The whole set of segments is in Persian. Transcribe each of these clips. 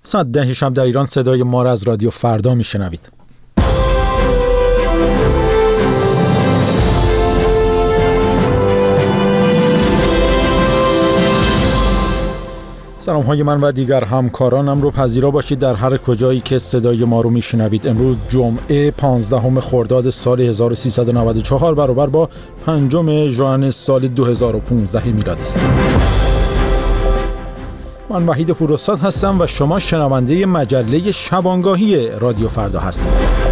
ساعت 10 شب در ایران صدای ما را از رادیو فردا میشنوید. سلام های من و دیگر همکارانم رو پذیرا باشید در هر کجایی که صدای ما رو میشنوید. امروز جمعه 15 خرداد سال 1394 برابر با 5 ژوئن سال 2015 میلادی است. من وحید پوراستاد هستم و شما شنونده مجله شبانگاهی رادیو فردا هستید.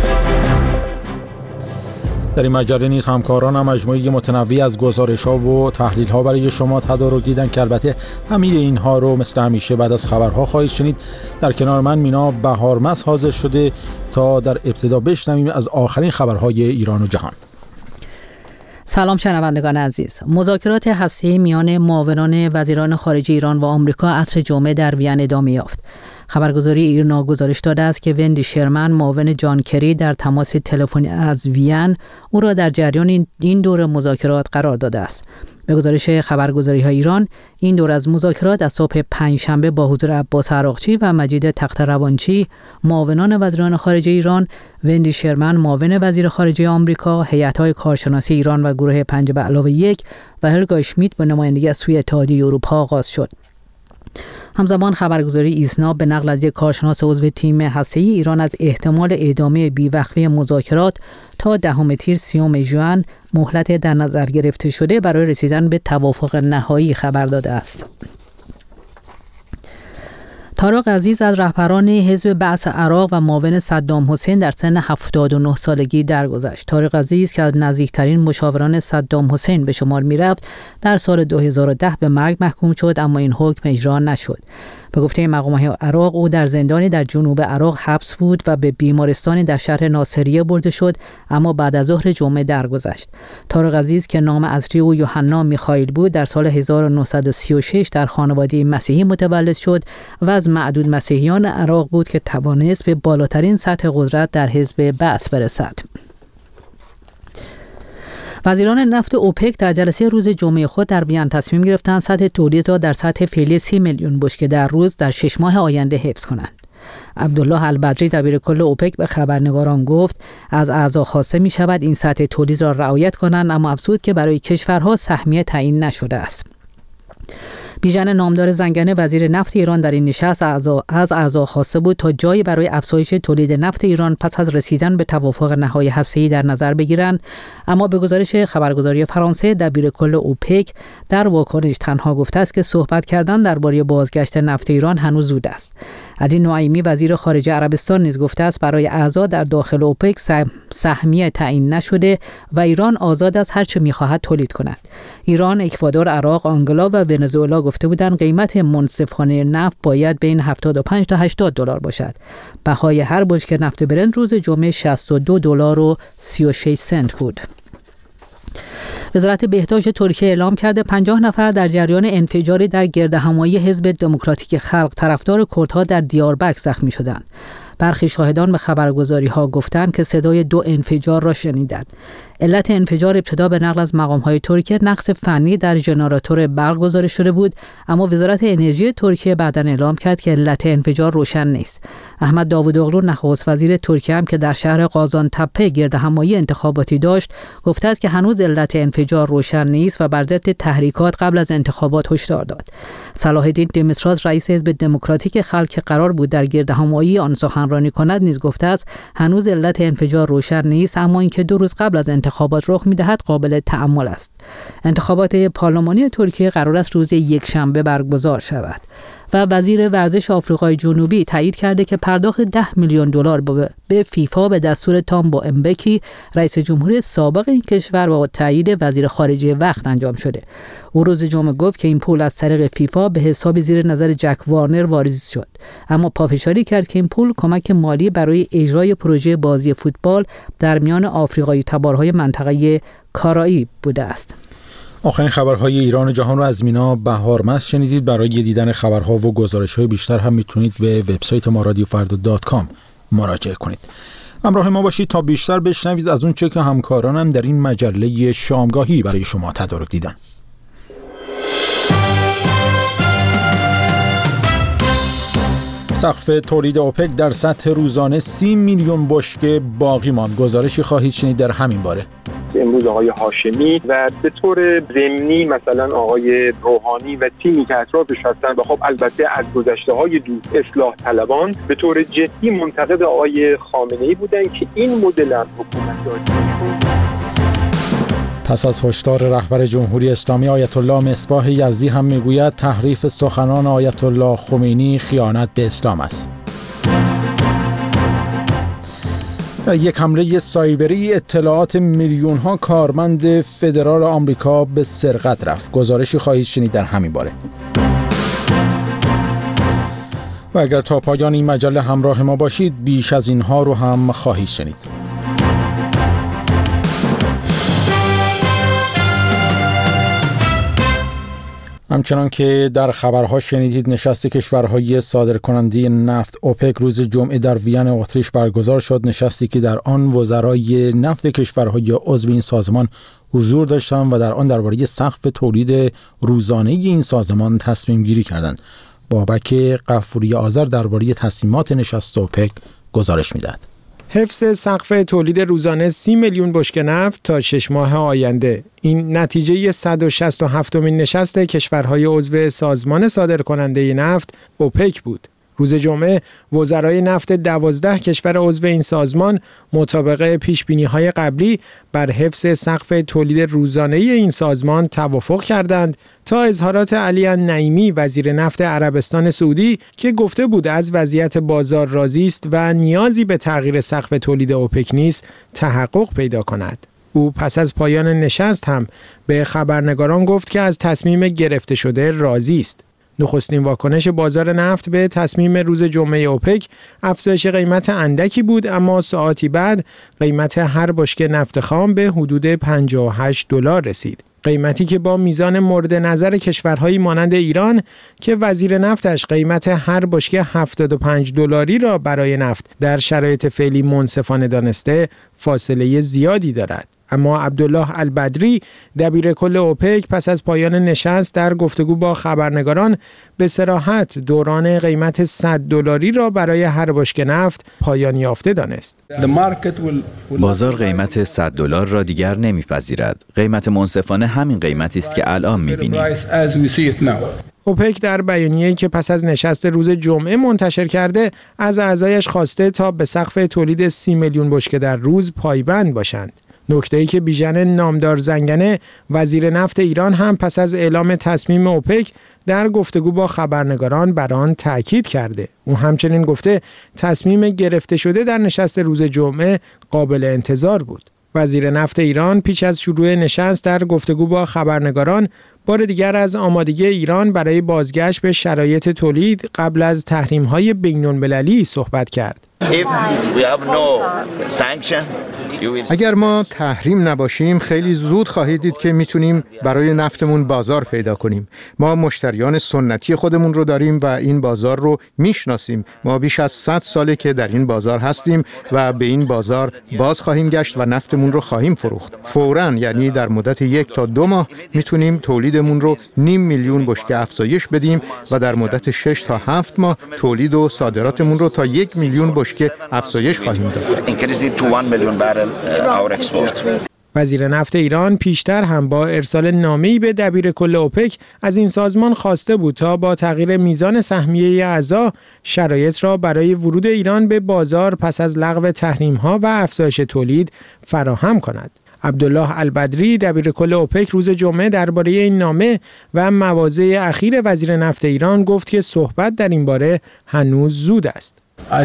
در این مجله نیز همکارانم مجموعه متنوعی از گزارش‌ها و تحلیل‌ها برای شما تدارک دیدن که البته همه اینها رو مثل همیشه بعد از خبرها خواهید شنید. در کنار من مینا بهارمس حاضر شده تا در ابتدا بشنویم از آخرین خبرهای ایران و جهان. سلام شنوندگان عزیز. مذاکرات هسته‌ای میان معاونان وزیران خارجه ایران و آمریکا عصر جمعه در وین ادامه یافت. خبرگزاری ایرنا گزارش داده است که وندی شرمن معاون جان کری در تماس تلفنی از وین او را در جریان این دور مذاکرات قرار داده است. به گزارش خبرگزاری‌های ایران، این دور از مذاکرات از صبح پنجشنبه با حضور عباس عراقچی و مجید تخت‌روانچی معاونان وزیران خارجه ایران، وندی شرمن معاون وزیر خارجه آمریکا، هیئت‌های کارشناسی ایران و گروه 5+1 و هلگا اشمیت با نمایندگی از سوی اتحادیه اروپا آغاز شد. همزمان خبرگزاری ایسنا به نقل از یک کارشناس عضو تیم هسته‌ای ایران از احتمال ادامه بیوقفه مذاکرات تا 10 تیر 30 ژوئن مهلت در نظر گرفته شده برای رسیدن به توافق نهایی خبر داده است. طارق عزیز از رهبران حزب بعث عراق و معاون صدام حسین در سن 79 سالگی درگذشت. طارق عزیز که از نزدیکترین مشاوران صدام حسین به شمار می‌رفت، در سال 2010 به مرگ محکوم شد، اما این حکم اجرا نشد. به گفته مقام‌های عراق، او در زندانی در جنوب عراق حبس بود و به بیمارستانی در شهر ناصریه برده شد، اما بعد از ظهر جمعه درگذشت. طارق عزیز که نام اصلی او یوحنا میخائیل بود، در سال 1936 در خانواده مسیحی متولد شد و از معدود مسیحیان عراق بود که توانست به بالاترین سطح قدرت در حزب بعث برسد. وزیران نفت اوپک در جلسه روز جمعه خود در وین تصمیم گرفتند سطح تولید را در سطح فعلی 30 میلیون بشکه در روز در 6 ماه آینده حفظ کنند. عبدالله البدری دبیر کل اوپک به خبرنگاران گفت از اعضا خواسته می شود این سطح تولید را رعایت کنند، اما افزود که برای کشورها سهمیه تعیین نشده است. بیژن نامدار زنگنه وزیر نفت ایران در این نشست از اعضا خواسته بود تا جایی برای افزایش تولید نفت ایران پس از رسیدن به توافق نهایی هسته‌ای در نظر بگیرند، اما به گزارش خبرگزاری فرانسه دبیر کل اوپک در واکنش تنها گفته است که صحبت کردن درباره بازگشت نفت ایران هنوز زود است. علی نعیمی وزیر خارجه عربستان نیز گفته است برای اعضا در داخل اوپک سهمیه تعیین نشده و ایران آزاد از هر چه می‌خواهد تولید کند. ایران، اکوادور، عراق، آنگولا و ونزوئلا گفته بودند قیمت منصفانه نفت باید بین 75 تا 80 دلار باشد. بهای هر بشکه نفت برنت روز جمعه 62 دلار و 36 سنت بود. وزارت بهداشت ترکیه اعلام کرده 50 نفر در جریان انفجاری در گردهمایی حزب دموکراتیک خلق طرفدار کردها در دیاربکر زخمی شدند. برخی شاهدان به خبرگزاری‌ها گفتند که صدای 2 انفجار را شنیدند. علت انفجار ابتدا به نقل از مقام‌های ترکیه نقص فنی در ژنراتور برق گزارش شده بود، اما وزارت انرژی ترکیه بعداً اعلام کرد که علت انفجار روشن نیست. احمد داوودوغلو نخست وزیر ترکیه هم که در شهر قازان‌تپه گردهمایی انتخاباتی داشت، گفته است که هنوز علت انفجار روشن نیست و بر ضد تحریکات قبل از انتخابات هشدار داد. صلاح الدین دمسراز رئیس حزب دموکراتیک خلق که قرار بود در گردهمایی آن سخنرانی کند نیز گفته است هنوز علت انفجار روشن نیست، اما اینکه 2 روز قبل از انتخابات رخ می‌دهد قابل تأمل است. انتخابات پارلمانی ترکیه قرار است روز یکشنبه برگزار شود و وزیر ورزش آفریقای جنوبی تایید کرده که پرداخت 10 میلیون دلار به فیفا به دستور تامبو امبکی رئیس جمهوری سابق این کشور و تایید وزیر خارجه وقت انجام شده. او روز جمعه گفت که این پول از طریق فیفا به حساب زیر نظر جک وارنر واریز شد، اما پافشاری کرد که این پول کمک مالی برای اجرای پروژه بازی فوتبال در میان آفریقایی تبارهای منطقه کارائیب بوده است. آخرین خبرهای ایران و جهان را از مینا بهارمس شنیدید. برای دیدن خبرها و گزارش‌های بیشتر هم میتونید به وبسایت ما رادیوفردا.com مراجعه کنید. همراه ما باشید تا بیشتر بشنوید از اون چه که همکارانم در این مجله شامگاهی برای شما تدارک دیدن. سقف تولید اوپک در سطح روزانه 30 میلیون بشکه باقی ماند. گزارشی خواهید شنید در همین باره. امروز آقای هاشمی و به طور ضمنی مثلا آقای روحانی و تیمی که اطرافش هستن و خب البته از گذشته‌های دور اصلاح طلبان به طور جدی منتقد آقای خامنه‌ای بودن که این مدل از حکومتداری. پس از هشدار رهبر جمهوری اسلامی آیت الله مصباح یزدی هم میگوید تحریف سخنان آیت الله خمینی خیانت به اسلام است. در یک حمله سایبری اطلاعات میلیون ها کارمند فدرال آمریکا به سرقت رفت. گزارشی خواهید شنید در همین باره. و اگر تا پایان این مجله همراه ما باشید بیش از اینها رو هم خواهید شنید. همچنان که در خبرها شنیدید نشست کشورهای صادرکننده نفت اوپک روز جمعه در وین اتریش برگزار شد. نشستی که در آن وزرای نفت کشورهای عضو این سازمان حضور داشتند و در آن درباره سقف تولید روزانه این سازمان تصمیم گیری کردند. بابک غفوری آذر درباره تصمیمات نشست اوپک گزارش می‌دهد. حفظ سقف تولید روزانه 30 میلیون بشکه نفت تا 6 ماه آینده. این نتیجه 167مین نشست کشورهای عضو سازمان صادرکننده نفت اوپک بود. روز جمعه وزرای نفت 12 کشور عضو این سازمان مطابق پیشبینی‌های قبلی بر حفظ سقف تولید روزانه این سازمان توافق کردند تا اظهارات علی النعیمی وزیر نفت عربستان سعودی که گفته بود از وضعیت بازار راضی است و نیازی به تغییر سقف تولید اوپک نیست تحقق پیدا کند. او پس از پایان نشست هم به خبرنگاران گفت که از تصمیم گرفته شده راضی است. نخستین واکنش بازار نفت به تصمیم روز جمعه اوپک افزایش قیمت اندکی بود، اما ساعتی بعد قیمت هر بشکه نفت خام به حدود 58 دلار رسید. قیمتی که با میزان مورد نظر کشورهایی مانند ایران که وزیر نفتش قیمت هر بشکه 75 دلاری را برای نفت در شرایط فعلی منصفانه دانسته فاصله زیادی دارد. اما عبدالله البدری دبیر کل اوپک پس از پایان نشست در گفتگو با خبرنگاران به صراحت دوران قیمت 100 دلاری را برای هر بشکه نفت پایان یافته دانست. بازار قیمت 100 دلار را دیگر نمیپذیرد. قیمت منصفانه همین قیمتی است که الان می‌بینیم. اوپک در بیانیه‌ای که پس از نشست روز جمعه منتشر کرده از اعضایش خواسته تا به سقف تولید 30 میلیون بشکه در روز پایبند باشند. نکته‌ای که بیژن نامدار زنگنه وزیر نفت ایران هم پس از اعلام تصمیم اوپک در گفتگو با خبرنگاران بر آن تاکید کرده. او همچنین گفته تصمیم گرفته شده در نشست روز جمعه قابل انتظار بود. وزیر نفت ایران پیش از شروع نشست در گفتگو با خبرنگاران بار دیگر از آمادگی ایران برای بازگشت به شرایط تولید قبل از تحریم‌های بین‌المللی صحبت کرد. اگر ما تحریم نباشیم خیلی زود خواهید دید که میتونیم برای نفتمون بازار پیدا کنیم. ما مشتریان سنتی خودمون رو داریم و این بازار رو میشناسیم. ما بیش از 100 ساله که در این بازار هستیم و به این بازار باز خواهیم گشت و نفتمون رو خواهیم فروخت. فوراً، یعنی در مدت 1 تا 2 ماه میتونیم تولیدمون رو 0.5 میلیون بشکه افزایش بدیم و در مدت 6 تا 7 ماه تولید و صادراتمون رو تا 1 میلیون بشکه افزایش خواهیم داد. وزیر نفت ایران پیشتر هم با ارسال نامه‌ای به دبیر کل اوپک از این سازمان خواسته بود تا با تغییر میزان سهمیه اعضا شرایط را برای ورود ایران به بازار پس از لغو تحریم‌ها و افزایش تولید فراهم کند. عبدالله البدری دبیر کل اوپک روز جمعه درباره این نامه و مواضع اخیر وزیر نفت ایران گفت که صحبت در این باره هنوز زود است.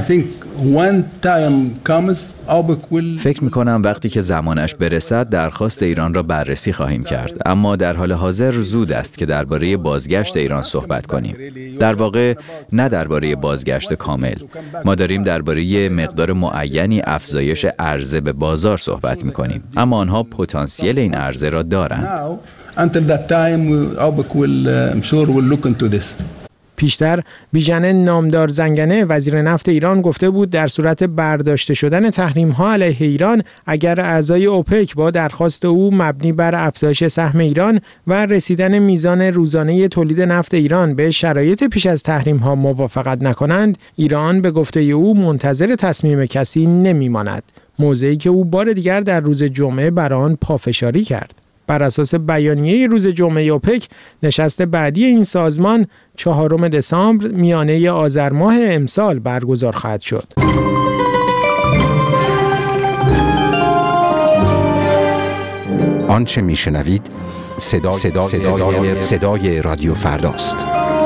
فکر می‌کنم وقتی که زمانش برسد درخواست ایران را بررسی خواهیم کرد، اما در حال حاضر زود است که درباره بازگشت ایران صحبت کنیم. در واقع نه درباره بازگشت کامل. ما داریم درباره مقدار معینی افزایش عرضه به بازار صحبت می‌کنیم، اما آنها پتانسیل این عرضه را دارند. پیشتر بیژن نامدار زنگنه وزیر نفت ایران گفته بود در صورت برداشته شدن تحریم‌ها علیه ایران اگر اعضای اوپک با درخواست او مبنی بر افزایش سهم ایران و رسیدن میزان روزانه تولید نفت ایران به شرایط پیش از تحریم‌ها موافقت نکنند، ایران به گفته او منتظر تصمیم کسی نمی‌ماند. موضعی که او بار دیگر در روز جمعه بر آن پافشاری کرد. بر اساس بیانیه روز جمعه اوپک، نشست بعدی این سازمان 4 دسامبر میانه آذر ماه امسال برگزار خواهد شد. آنچه میشنوید صدای رادیو فرداست.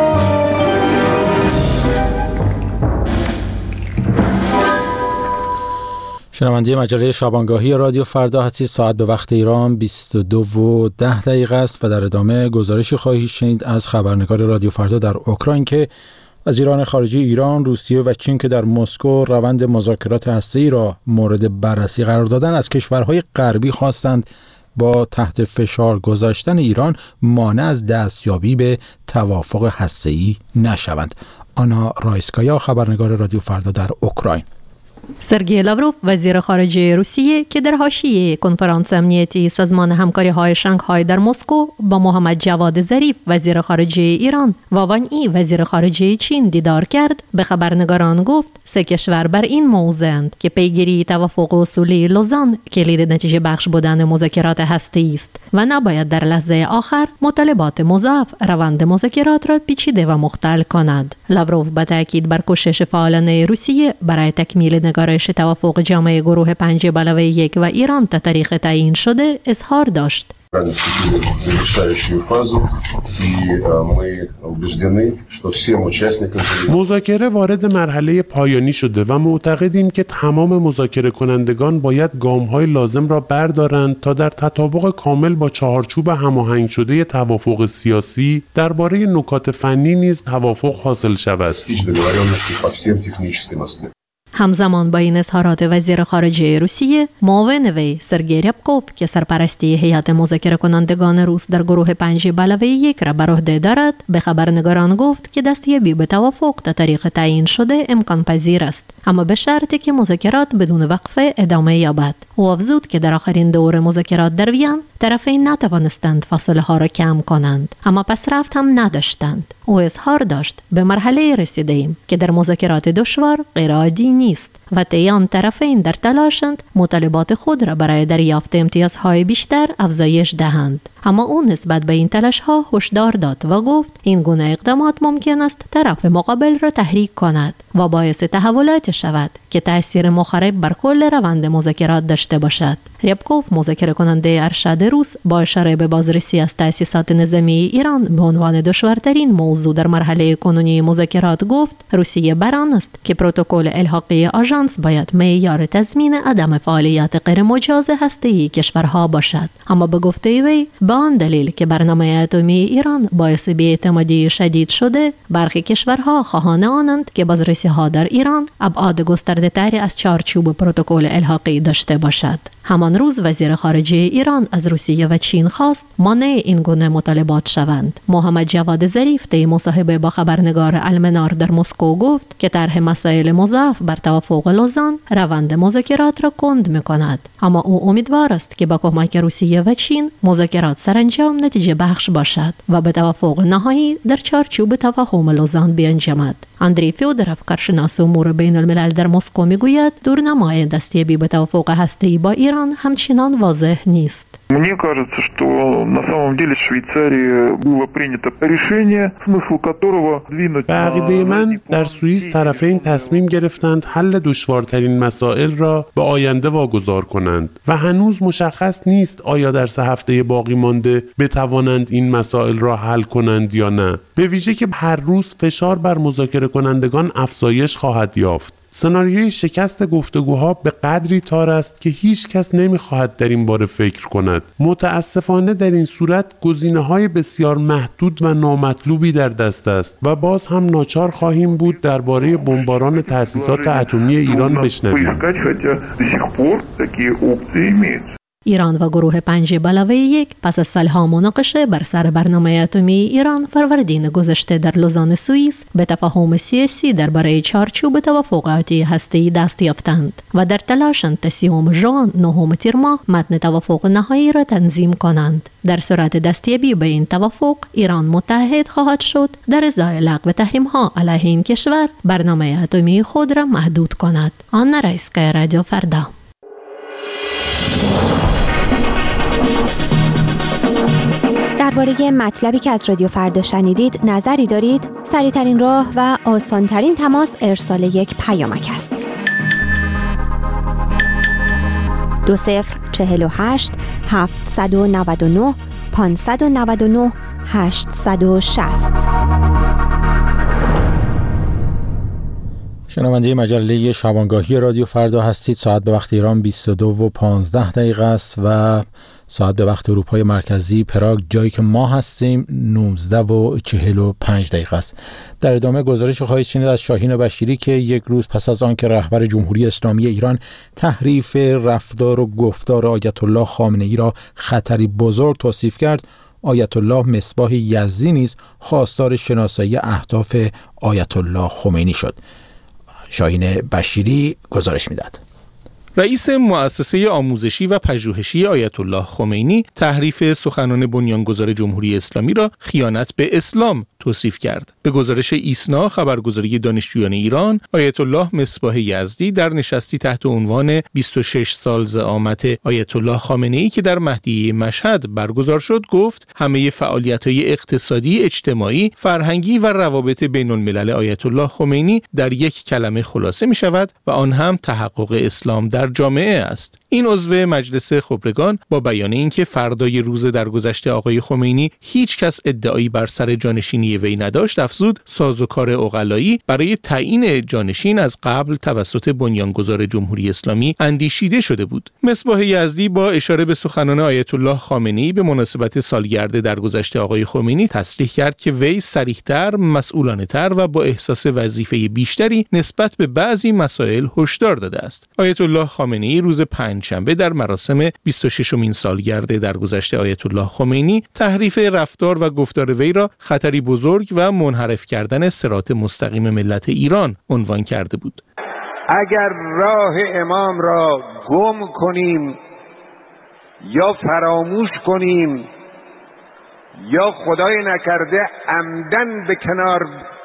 شنونده مجله شبانگاهی رادیو فردا هستید. ساعت به وقت ایران 22:10 است و در ادامه گزارشی خواهید شنید از خبرنگار رادیو فردا در اوکراین که وزیران خارجه ایران، روسیه و چین که در مسکو روند مذاکرات هسته‌ای را مورد بررسی قرار دادند، از کشورهای غربی خواستند با تحت فشار گذاشتن ایران مانع از دستیابی به توافق هسته‌ای نشوند. آنا رایسکایا، خبرنگار رادیو فردا در اوکراین. سرگئی لاوروف وزیر خارجه روسیه که در حاشیه کنفرانس امنیتی سازمان همکاری‌های شانگهای در مسکو با محمد جواد ظریف وزیر خارجه ایران و وان ای وزیر خارجه چین دیدار کرد، به خبرنگاران گفت سه کشور بر این موضوعند که پیگیری توافق اصولی لوزان کلید نتیجه بخش بودن مذاکرات هسته‌ای است و نباید در لحظه آخر مطالبات مضاعف روند مذاکرات را پیچیده و مختل کند. لاوروف با تاکید بر کوشش فعالان روسیه برای تکمیل نگارش توافق جامعه گروه 5+1 و ایران تا تاریخ تعیین شده اظهار داشت. مذاکره وارد مرحله پایانی شده و معتقدیم که تمام مذاکره کنندگان باید گام‌های لازم را بردارند تا در تطابق کامل با چهارچوب هماهنگ شده توافق سیاسی درباره نکات فنی نیز توافق حاصل شود. همزمان با این اظهارات وزیر خارجه روسیه، معاون وی سرگئی ریابکوف که سرپرستی هیئت مذاکره کنندگان روس در گروه 5+1 را بر عهده دارد، به خبرنگاران گفت که دستیابی به توافق تا تاریخ تعیین شده امکان پذیر است، اما به شرطی که مذاکرات بدون وقفه ادامه یابد. او افزود که در آخرین دور مذاکرات در وین طرفین نتوانستند فاصله ها را کم کنند، اما پس رفت هم نداشتند. او اظهار داشت به مرحله رسیده‌ایم که در مذاکرات دشوار غیرعادی نیست و طی طرفین در تلاشند مطالبات خود را برای دریافت امتیازهای بیشتر افزایش دهند. اما او نسبت به این تلاش‌ها هشدار داد و گفت این گونه اقدامات ممکن است طرف مقابل را تحریک کند و باعث تحولات شود که تأثیر مخرب بر کل روند مذاکرات داشته باشد. ریابکوف مذاکره کننده ارشد روس با اشاره به بازرسی از تأسیسات نظامی ایران به عنوان دشوارترین موضوع در مرحله کنونی مذاکرات گفت روسیه بر آن است که پروتکل الحاقی آژانس باید معیار تضمین عدم فعالیت غیرمجاز هسته‌ای کشورها باشد، اما به گفته وی به آن دلیل که برنامه اتمی ایران باعث بی‌اعتمادی شدید شده، برخی کشورها خواهان آنند که بازرسی‌ها در ایران ابعاد گسترده‌تری از چارچوب پروتکل الحاقی داشته باشد. همان روز وزیر خارجه ایران از روسیه و چین خواست مانع این گونه مطالبات شوند. محمد جواد ظریف در مصاحبه با خبرنگار المنار در مسکو گفت که طرح مسائل مضاعف بر توافق لوزان روند مذاکرات را کند می‌کند، اما او امیدوار است که با کمک روسیه و چین مذاکرات سرانجام نتیجه بخش باشد و به توافق نهایی در چارچوب تفاهم لوزان بیانجامد. اندری فیودروف کارشناس امور بین الملل در مسکو میگوید دورنمای دستیابی به توافق هسته‌ای با ایران همچنان واضح نیست. Мне кажется, что на самом деле в Швейцарии было принято решение, смысл которого двинуть. به عقیده من در سوئیس طرفین تصمیم گرفتند حل دشوارترین مسائل را به آینده واگذار کنند و هنوز مشخص نیست آیا در 3 هفته باقی مانده بتوانند این مسائل را حل کنند یا نه. به ویژه که هر روز فشار بر مذاکره کنندگان افزایش خواهد یافت. سناریوی شکست گفتگوها به قدری تار است که هیچ کس نمیخواهد در این باره فکر کند. متاسفانه در این صورت گزینه‌های بسیار محدود و نامطلوبی در دست است و باز هم ناچار خواهیم بود درباره بمباران تأسیسات اتمی ایران بشنویم. ایران و گروه 5+1 پس از سالها مناقشه بر سر برنامه اتمی ایران فروردین گذشته در لوزان سوئیس به تفاهم سیاسی درباره چارچوب توافقاتی هسته‌ای دست یافتند و در تلاشند تا 30 ژوئن 9 تیر ماه متن توافق نهایی را تنظیم کنند. در صورت دستیابی به این توافق ایران متحد خواهد شد در ازای لغو تحریم‌ها علیه این کشور برنامه اتمی خود را محدود کند. آن رئیسکای رادیو فردا. درباره مطلبی که از رادیو فردا شنیدید نظری دارید؟ سریع‌ترین راه و آسان‌ترین تماس ارسال یک پیامک است. 2048 799 599 860. شنونده مجله شبانگاهی رادیو فردا هستید. ساعت به وقت ایران 22:15 است و ساعت به وقت اروپای مرکزی پراگ جایی که ما هستیم 19:45 است. در ادامه گزارش خواهید شنید از شاهین بشیری که یک روز پس از آن که رهبر جمهوری اسلامی ایران تحریف رفتار و گفتار آیت الله خامنه ای را خطری بزرگ توصیف کرد، آیت الله مصباح یزدی نیز خواستار شناسایی اهداف آیت الله خمینی شد. شاهین بشیری گزارش میداد. رئیس مؤسسه آموزشی و پژوهشی آیت الله خمینی تحریف سخنان بنیانگذار جمهوری اسلامی را خیانت به اسلام توصیف کرد. به گزارش ایسنا خبرگزاری دانشجویان ایران، آیت الله مصباح یزدی در نشستی تحت عنوان 26 سال زعامت آیت الله خامنه ای که در مهدیه مشهد برگزار شد گفت همه فعالیت‌های اقتصادی، اجتماعی، فرهنگی و روابط بین‌الملل آیت الله خمینی در یک کلمه خلاصه می‌شود و آن هم تحقق اسلام در جامعه است. این عضو مجلس خبرگان با بیان اینکه فردای روز درگذشت آقای خمینی هیچ کس ادعایی بر سر جانشینی وی نداشت افزود سازوکار عقلایی برای تعیین جانشین از قبل توسط بنیانگذار جمهوری اسلامی اندیشیده شده بود. مصباح یزدی با اشاره به سخنان آیت الله خامنه‌ای به مناسبت سالگرد درگذشت آقای خمینی تصریح کرد که وی صریح‌تر، مسئولانه‌تر و با احساس وظیفه بیشتری نسبت به بعضی مسائل هشدار داده است. آیت الله خامنه‌ای روز پنجشنبه در مراسم 26مین سالگرد درگذشت آیت الله خمینی تحریف رفتار و گفتار وی را خطری بزرگ و منحرف کردن صراط مستقیم ملت ایران عنوان کرده بود. اگر راه امام را گم کنیم یا فراموش کنیم یا خدای نکرده عمدن به کنار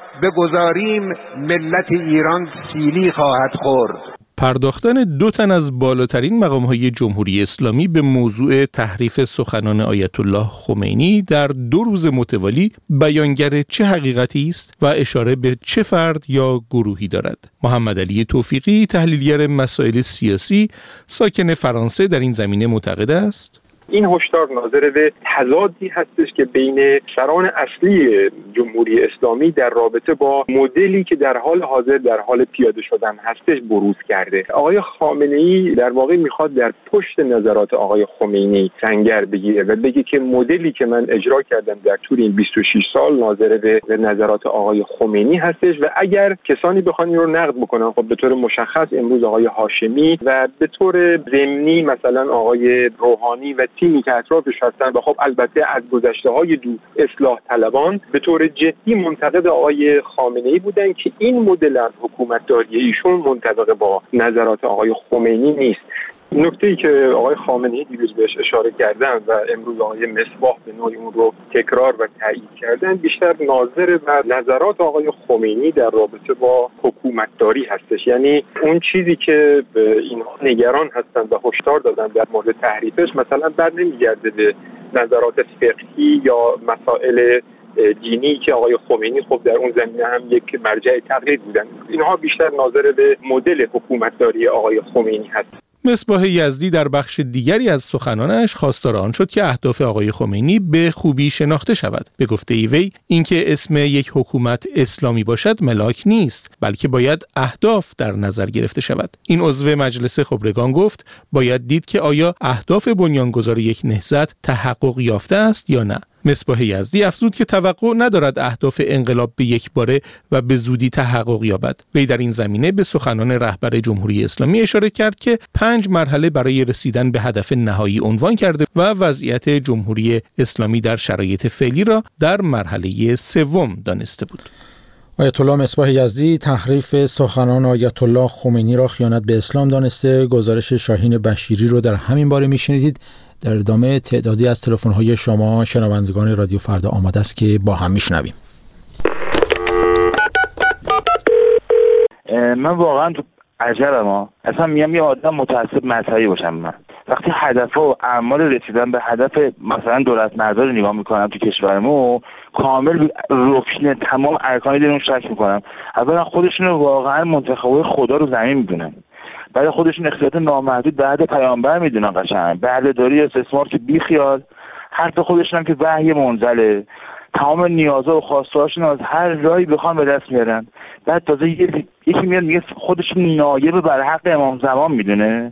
بگذاریم، ملت ایران سیلی خواهد خورد. پرداختن 2 تن از بالاترین مقام‌های جمهوری اسلامی به موضوع تحریف سخنان آیت الله خمینی در 2 روز متوالی بیانگر چه حقیقتی است و اشاره به چه فرد یا گروهی دارد؟ محمد علی توفیقی، تحلیلگر مسائل سیاسی ساکن فرانسه، در این زمینه معتقد است این هشدار ناظر به تضادی هستش که بین سران اصلی جمهوری اسلامی در رابطه با مدلی که در حال حاضر در حال پیاده شدن هستش بروز کرده. آقای خامنه‌ای در واقع میخواد در پشت نظرات آقای خمینی سنگر بگیره و بگه که مدلی که من اجرا کردم در طول این 26 سال ناظر به نظرات آقای خمینی هستش و اگر کسانی بخوان این رو نقد بکنن، خب به طور مشخص امروز آقای هاشمی و به طور ضمنی مثلا آقای روحانی و تیمی که اطرافش هستن و خب البته از گذشته‌های دور اصلاح طلبان به طور جدی منتقد آقای خامنه‌ای بودن که این مدل از حکومتداری ایشون منطبق با نظرات آقای خمینی نیست. نکته‌ای که آقای خامنه‌ای دیروز بهش اشاره کردن و امروز آقای مصباح به نوعی اون رو تکرار و تایید کردن بیشتر ناظر بر نظرات آقای خمینی در رابطه با حکومتداری هستش. یعنی اون چیزی که اینها نگران هستن و هشدار دادن در مورد تحریفش مثلا بر نمیگرده به نظرات فقهی یا مسائل دینی که آقای خمینی خب در اون زمینه هم یک مرجع تقلید بودن. اینها بیشتر ناظر به مدل حکومتداری آقای خمینی هست. مصباح یزدی در بخش دیگری از سخنانش خواستار آن شد که اهداف آقای خمینی به خوبی شناخته شود. به گفته وی اینکه اسم یک حکومت اسلامی باشد ملاک نیست، بلکه باید اهداف در نظر گرفته شود. این عضو مجلس خبرگان گفت باید دید که آیا اهداف بنیانگذار یک نهضت تحقق یافته است یا نه. مصباح یزدی افزود که توقع ندارد اهداف انقلاب به یک باره و به زودی تحقق یابد. وی در این زمینه به سخنان رهبر جمهوری اسلامی اشاره کرد که 5 مرحله برای رسیدن به هدف نهایی عنوان کرده و وضعیت جمهوری اسلامی در شرایط فعلی را در مرحله 3 دانسته بود. آیت الله مصباح یزدی تحریف سخنان آیت الله خمینی را خیانت به اسلام دانسته. گزارش شاهین بشیری رو در همین باره میشنیدید. در ادامه تعدادی از تلفن‌های شما شنوندگان رادیو فردا آماده است که با هم میشنویم. من واقعا تو عجبم اصلا میگم یه آدم متعصب مذهبی باشم. من وقتی هدف و اعمال رسیدن به هدف مثلا دولت مردار رو نگاه میکنم تو کشورمون، کامل رکن تمام ارکان دینمون شک میکنم. اولا خودشون رو واقعا منتخب خدا رو زمین میدونن، بعد خودشون اختیارات نامحدود بعد پیامبر میدونن، قشنگ بردهداری استثمار که بی خیال، حتی خودشون هم که وحی منزله، تمام نیازها و خواستهاشون از هر جایی بخوان به دست میارن. بعد تازه یکی میاد میگه خودشون نایب بر حق امام زمان میدونه.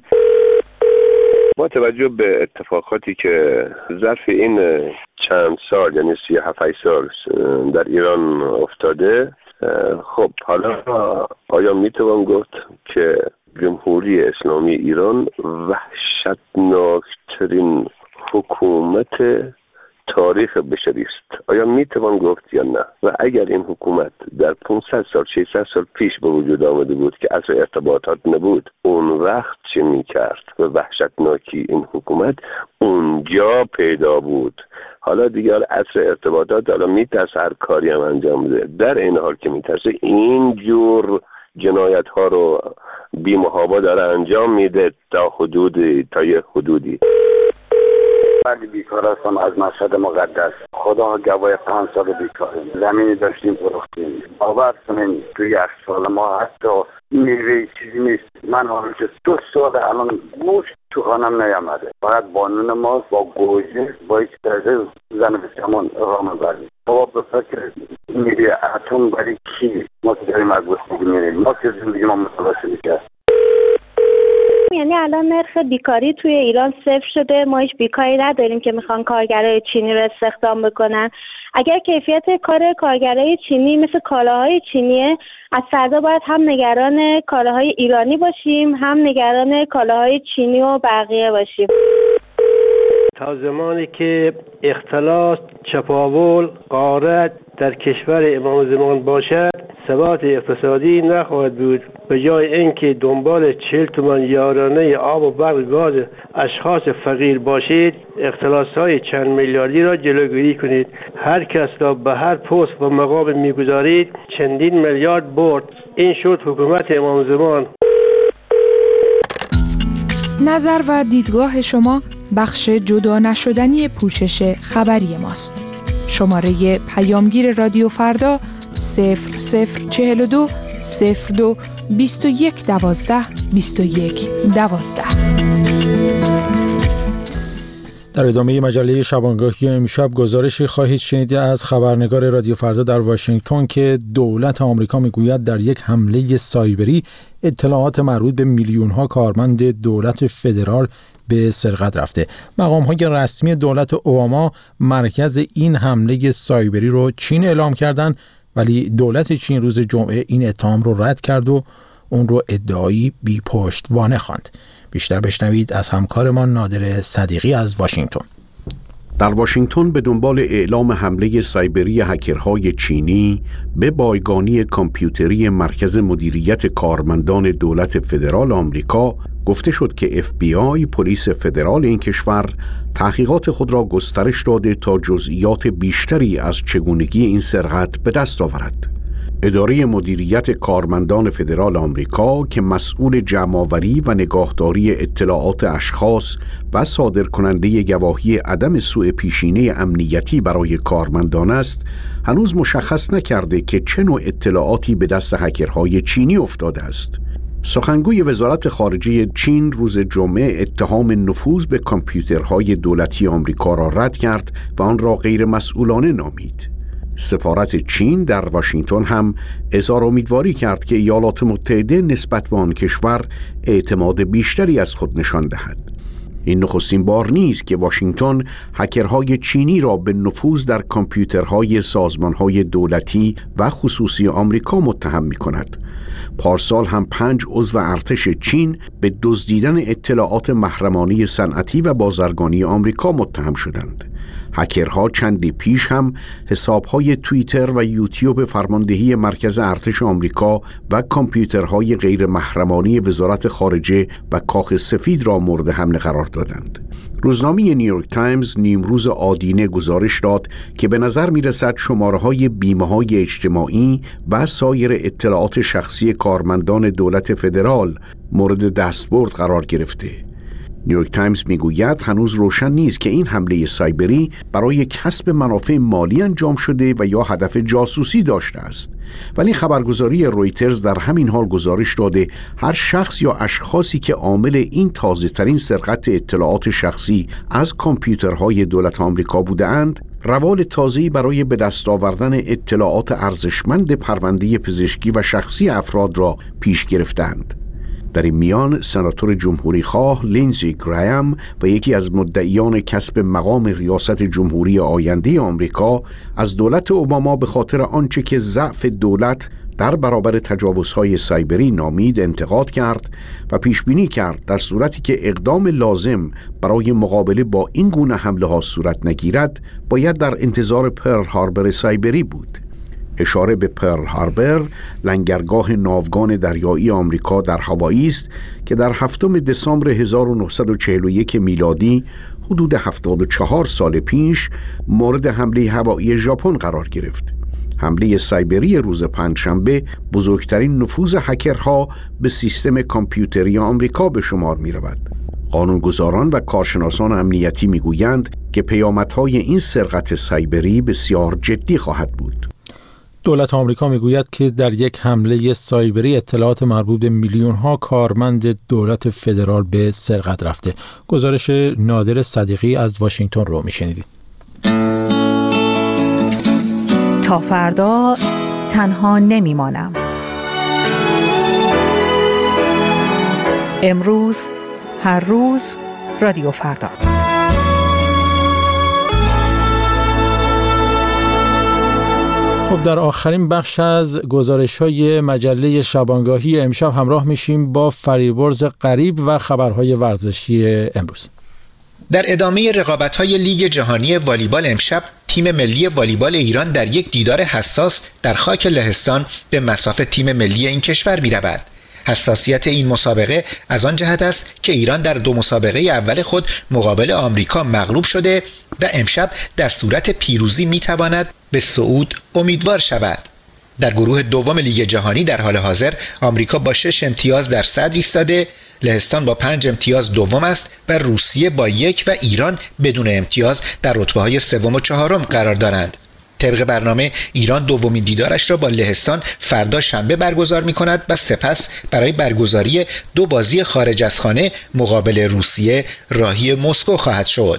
با توجه به اتفاقاتی که ظرف این چند سال یعنی 37 سال در ایران افتاده، خب حالا آیا میتوان گفت که جمهوری اسلامی ایران وحشتناکترین حکومت تاریخ بشری است؟ آیا میتوان گفت یا نه؟ و اگر این حکومت در 500 سال 600 سال پیش به وجود آمده بود که اصل ارتباطات نبود، اون وقت چه میکرد؟ و وحشتناکی این حکومت اونجا پیدا بود. حالا دیگه اصل ارتباطات حالا میترسه هر کاری هم انجام بده، در این حال که میترسه این جور جنایت ها رو بی محابا داره انجام میده تا یه حدودی. ولی بیکار هستم از مشهد مقدس. خدا گواه 5 سال بیکاریم. زمینی داشتیم فروختیم. باور کنین توی 8 سال ما حتی میوه چیزی نیست. من حالا که 2 سال الان گوشت تو خانم نیامده. فقط بانون ما با گوجه با یک درجه زن بسیمون راه میبریم. بابا به فکر میوه اتم برای کی؟ ما که داریم از گوشتگی میریم. ما که زندگی ما متوسط کرد. یعنی الان نرخ بیکاری توی ایران 0 شده. ما هیچ بیکاری نداریم که میخوان کارگرای چینی رو استخدام بکنن. اگر کیفیت کار کارگرای چینی مثل کالاهای چینیه، از فردا باید هم نگران کالاهای ایرانی باشیم، هم نگران کالاهای چینی و بقیه باشیم. تا زمانی که اختلاس، چپاول، غارت در کشور امام زمان باشد، ثبات اقتصادی نخواهد بود. به جای اینکه دنبال 40 تومان یارانه آب و برق گاز اشخاص فقیر باشید، اختلاس‌های چند میلیاردی را جلوگیری کنید. هر کس را به هر پست و مقام میگذارید چندین میلیارد برد. این شد حکومت امام زمان. نظر و دیدگاه شما بخش جدا نشدنی پوشش خبری ماست. شماره پیامگیر رادیو فردا 0042 02 21 12 21 12. در ادامه مجله شبانگاهی امشب گزارشی خواهید شنید از خبرنگار رادیو فردا در واشنگتن که دولت آمریکا میگوید در یک حمله سایبری اطلاعات مربوط به میلیون‌ها کارمند دولت فدرال به سرقت رفته. مقام‌های رسمی دولت اوباما مرکز این حمله سایبری رو چین اعلام کردند، ولی دولت چین روز جمعه این اتهام رو رد کرد و اون رو ادعایی بی پشتوانه خواند. بیشتر بشنوید از همکارمان نادر صدیقی از واشنگتن. در واشنگتن به دنبال اعلام حمله سایبری هکرهای چینی به بایگانی کامپیوتری مرکز مدیریت کارمندان دولت فدرال آمریکا گفته شد که FBI پلیس فدرال این کشور تحقیقات خود را گسترش داده تا جزئیات بیشتری از چگونگی این سرقت به دست آورد. اداره مدیریت کارمندان فدرال آمریکا که مسئول جمع‌آوری و نگهداری اطلاعات اشخاص و صادرکننده گواهی عدم سوء پیشینه امنیتی برای کارمندان است، هنوز مشخص نکرده که چه نوع اطلاعاتی به دست هکرهای چینی افتاده است. سخنگوی وزارت خارجه چین روز جمعه اتهام نفوذ به کامپیوترهای دولتی آمریکا را رد کرد و آن را غیر مسئولانه نامید. سفارت چین در واشنگتن هم اظهار امیدواری کرد که ایالات متحده نسبت به آن کشور اعتماد بیشتری از خود نشان دهد. این نخستین بار نیست که واشنگتن هکرهای چینی را به نفوذ در کامپیوترهای سازمانهای دولتی و خصوصی آمریکا متهم می‌کند. پارسال هم 5 عضو ارتش چین به دزدیدن اطلاعات محرمانه صنعتی و بازرگانی آمریکا متهم شدند. هکرها چندی پیش هم حسابهای توییتر و یوتیوب فرماندهی مرکز ارتش آمریکا و کامپیوترهای غیر محرمانه وزارت خارجه و کاخ سفید را مورد حمله قرار دادند. روزنامه نیویورک تایمز نیمروز آدینه گزارش داد که به نظر می‌رسد شماره‌های بیمه‌های اجتماعی و سایر اطلاعات شخصی کارمندان دولت فدرال مورد دستبرد قرار گرفته. نیویورک تایمز میگوید هنوز روشن نیست که این حمله سایبری برای کسب منافع مالی انجام شده و یا هدف جاسوسی داشته است. ولی خبرگزاری رویترز در همین حال گزارش داده هر شخص یا اشخاصی که عامل این تازه‌ترین سرقت اطلاعات شخصی از کامپیوترهای دولت آمریکا بوده‌اند، روال تازه‌ای برای به دست آوردن اطلاعات ارزشمند پرونده پزشکی و شخصی افراد را پیش گرفتند. در این میان سناتور جمهوری خواه لینزی گراهام و یکی از مدعیان کسب مقام ریاست جمهوری آینده آمریکا از دولت اوباما به خاطر آنچه که ضعف دولت در برابر تجاوزهای سایبری نامید انتقاد کرد و پیش بینی کرد در صورتی که اقدام لازم برای مقابله با این گونه حمله ها صورت نگیرد باید در انتظار پرل هاربر سایبری بود. اشاره به پرل هاربر، لنگرگاه ناوگان دریایی آمریکا در هاوایی است که در 7 دسامبر 1941 میلادی حدود 74 سال پیش مورد حمله هوایی ژاپن قرار گرفت. حمله سایبری روز پنجشنبه بزرگترین نفوذ هکرها به سیستم کامپیوتری آمریکا به شمار می رود. قانونگذاران و کارشناسان امنیتی می گویند که پیامدهای این سرقت سایبری بسیار جدی خواهد بود. دولت آمریکا میگوید که در یک حمله سایبری اطلاعات مربوط به میلیون‌ها کارمند دولت فدرال به سرقت رفته. گزارش نادر صدیقی از واشنگتن رو میشنیدید. تا فردا تنها نمیمانم. امروز هر روز رادیو فردا. خب در آخرین بخش از گزارش‌های مجله شبانگاهی امشب همراه میشیم با فریبرز غریب و خبرهای ورزشی امروز. در ادامه رقابت‌های لیگ جهانی والیبال امشب تیم ملی والیبال ایران در یک دیدار حساس در خاک لهستان به مصاف تیم ملی این کشور می‌رود. حساسیت این مسابقه از آن جهت است که ایران در 2 مسابقه اول خود مقابل آمریکا مغلوب شده و امشب در صورت پیروزی میتواند به صعود امیدوار شود. در گروه دوم لیگ جهانی در حال حاضر آمریکا با 6 امتیاز در صدر ایستاده، لهستان با 5 امتیاز دوم است و روسیه با 1 و ایران بدون امتیاز در رتبه‌های سوم و چهارم قرار دارند. طبق برنامه ایران دومین دیدارش را با لهستان فردا شنبه برگزار می‌کند و سپس برای برگزاری 2 بازی خارج از خانه مقابل روسیه راهی مسکو خواهد شد.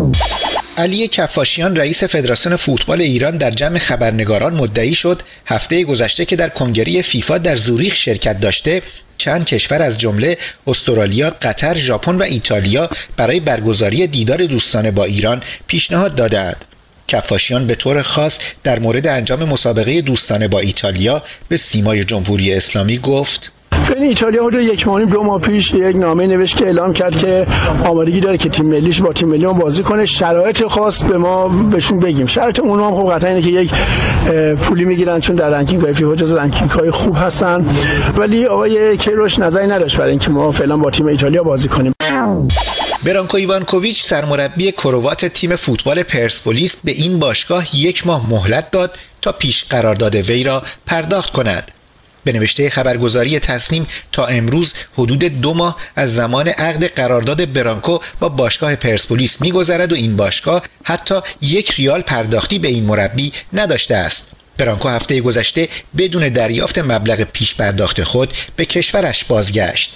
علی کفاشیان رئیس فدراسیون فوتبال ایران در جمع خبرنگاران مدعی شد هفته گذشته که در کنگره فیفا در زوریخ شرکت داشته چند کشور از جمله استرالیا، قطر، ژاپن و ایتالیا برای برگزاری دیدار دوستانه با ایران پیشنهاد دادند. کفاشیان به طور خاص در مورد انجام مسابقه دوستانه با ایتالیا به سیمای جمهوری اسلامی گفت: بین ایتالیا حدود 1 ماه 2 ماه پیش یک نامه نوشت که اعلام کرد که آمادگی داره که تیم ملیش با تیم ملی ما بازی کنه. شرایط خاص به ما بهشون بگیم. شرایط اونها هم خب قطعا اینه که یک پولی میگیرن چون در رنکینگ فیفا جزو رنکینگ های خوب هستن، ولی آقای کیروش نظری نداشت برای اینکه ما فعلا با تیم ایتالیا بازی کنیم. برانکو ایوانکوویچ سرمربی کروات تیم فوتبال پرسپولیس به این باشگاه 1 ماه مهلت داد تا پیش قرارداد وی را پرداخت کند. به نوشته خبرگزاری تصنیم تا امروز حدود 2 ماه از زمان عقد قرارداد برانکو با باشگاه پرسپولیس می‌گذرد و این باشگاه حتی 1 ریال پرداختی به این مربی نداشته است. برانکو هفته گذشته بدون دریافت مبلغ پیش پرداخت خود به کشورش بازگشت.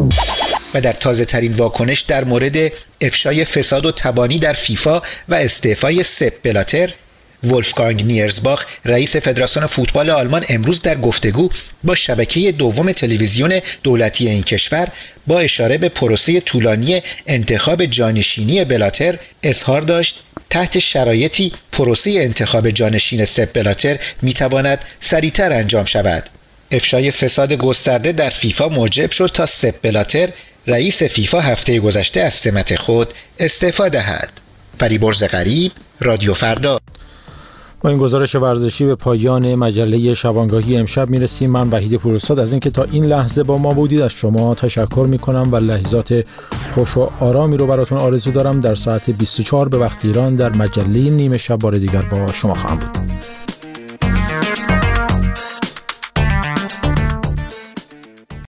و در تازه ترین واکنش در مورد افشای فساد و تبانی در فیفا و استعفای سپ بلاتر، ولفگانگ نیرزباخ رئیس فدراسیون فوتبال آلمان امروز در گفتگو با شبکه دوم تلویزیون دولتی این کشور با اشاره به پروسه طولانی انتخاب جانشینی بلاتر اظهار داشت تحت شرایطی پروسه انتخاب جانشین سپ بلاتر میتواند سریعتر انجام شود. افشای فساد گسترده در فیفا موجب شد تا سپ بلاتر رئیس فیفا هفته گذشته از سمت خود استعفا دهد. فریبرز غریب، رادیو فردا. با این گزارش ورزشی به پایان مجله شبانگاهی امشب میرسیم. من وحید پوراستاد از اینکه تا این لحظه با ما بودید از شما تشکر میکنم و لحظات خوش و آرامی رو براتون آرزو دارم. در ساعت 24 به وقت ایران در مجله نیمه شب بار دیگر با شما خواهم بود.